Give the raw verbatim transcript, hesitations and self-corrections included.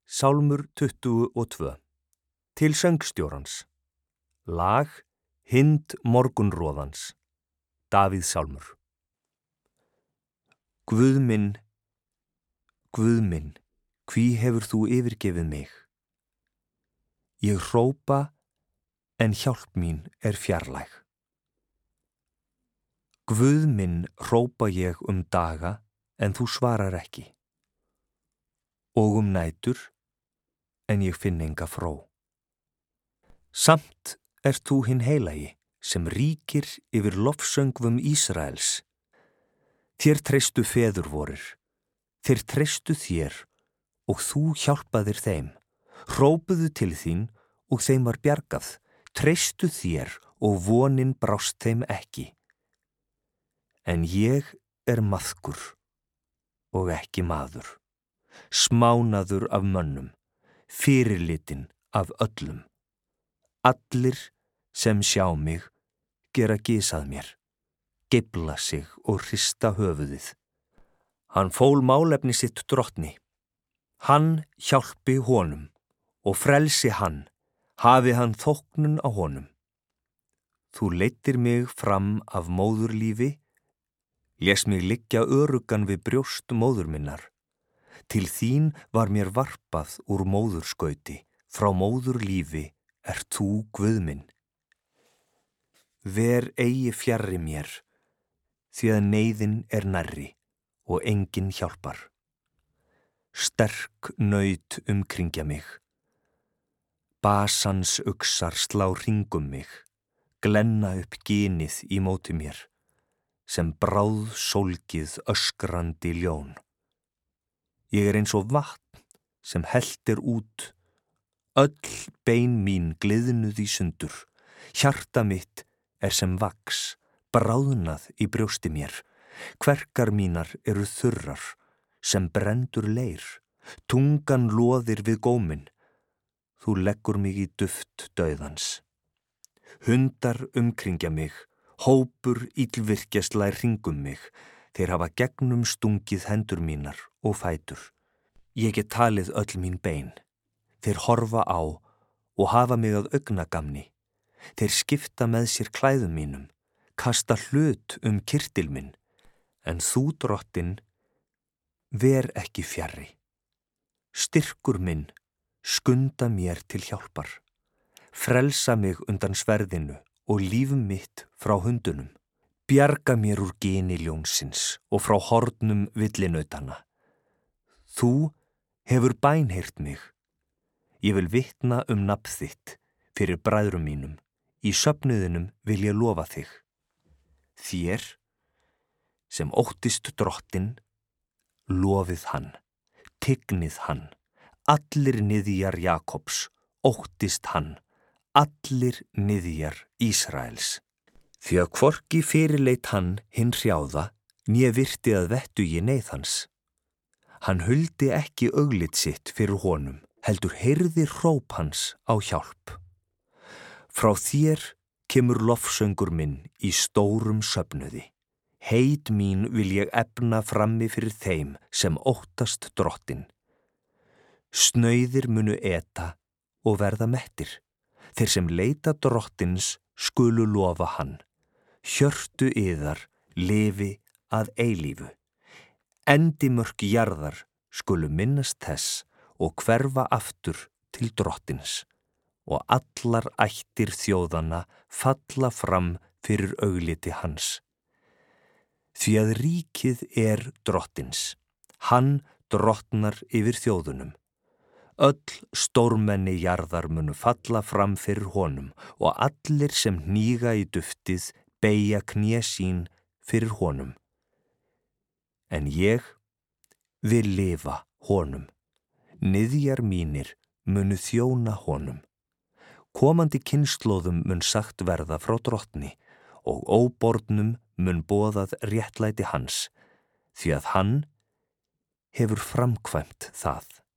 Sálmur tuttugu og tvö. Til söngstjórans. Lag Hind morgunroðans. Davíð sálmur. Guð minn, Guð minn, hví hefur þú yfirgefið mig? Ég hrópa, en hjálp mín er fjarlæg. Guð minn, hrópa ég um daga, en þú svarar ekki. Og um nætur, en ég finn enga fró. Samt ert þú hinn heilagi, sem ríkir yfir lofsöngvum Ísraels. Þér treystu feður vorir, þeir treystu þér, og þú hjálpaðir þeim. Hrópuðu til þín, og þeim var bjargað. Treystu þér, og vonin brást þeim ekki. En ég er maðkur, og ekki maður. Smánaður af mönnum, fyrirlitin af öllum. Allir sem sjá mig gera gys að mér, geifla sig og hrista höfuðið. Hann fól málefni sitt drottni. Hann hjálpi honum og frelsi hann, hafi hann þóknun á honum. Þú leiddir mig fram af móðurlífi, lést mig liggja öruggan við brjóst móður minnar. Til þín var mér varpað úr móðurskauti, frá móðurlífi ert þú Guð minn. Ver eigi fjarri mér, því að neyðin er nærri og enginn hjálpar. Sterk naut umkringja mig. Basans uxar slá hringum mig, glenna upp ginið í móti mér, sem bráð sólgið öskrandi ljón. Ég er eins og vatn sem hellt er út, öll bein mín gliðnuð í sundur, hjarta mitt er sem vax, bráðnað í brjósti mér, kverkar mínar eru þurrar, sem brendur leir, tungan loðir við góminn, þú leggur mig í duft dauðans. Hundar umkringja mig, hópur illvirkja slær hringum mig, þeir hafa gegnum stungið hendur mínar og fætur. Ég get talið öll mín bein. Þeir horfa á og hafa mig að augnagamni. Þeir skipta með sér klæðum mínum, kasta hlut um kyrtil minn, en þú, drottin, ver ekki fjarri. Styrkur minn, skunda mér til hjálpar. Frelsa mig undan sverðinu og líf mitt frá hundunum. Bjarga mér úr gini ljónsins og frá hornum villinautana. Þú hefur bænheyrt mig. Ég vil vitna um nafn þitt fyrir bræðrum mínum. Í söfnuðinum vil ég lofa þig. Þér, sem óttist drottin, lofið hann, tignið hann. Allir niðjar Jakobs, óttist hann. Allir niðjar Ísraels. Því að hvorki fyrirleit hann hinn hrjáða, né virti að vettugi neyð hans. Hann huldi ekki auglit sitt fyrir honum, heldur heyrði hróp hans á hjálp. Frá þér kemur lofsöngur minn í stórum söfnuði. Heit mín vil ég efna frammi fyrir þeim sem óttast drottin. Snauðir munu eta og verða mettir. Þeir sem leita drottins skulu lofa hann. Hjörtu yðar lifi að eilífu. Endimörk jarðar skulu minnast þess og hverfa aftur til drottins, og allar ættir þjóðanna falla fram fyrir augliti hans. Því að ríkið er drottins, hann drottnar yfir þjóðunum. Öll stórmenni jarðar munu falla fram fyrir honum, og allir sem hníga í duftið beygja kné sín fyrir honum. En ég vil lifa honum. Niðjar mínir munu þjóna honum. Komandi kynslóðum mun sagt verða frá drottni, og óbornum mun boðað réttlæti hans, því að hann hefur framkvæmt það.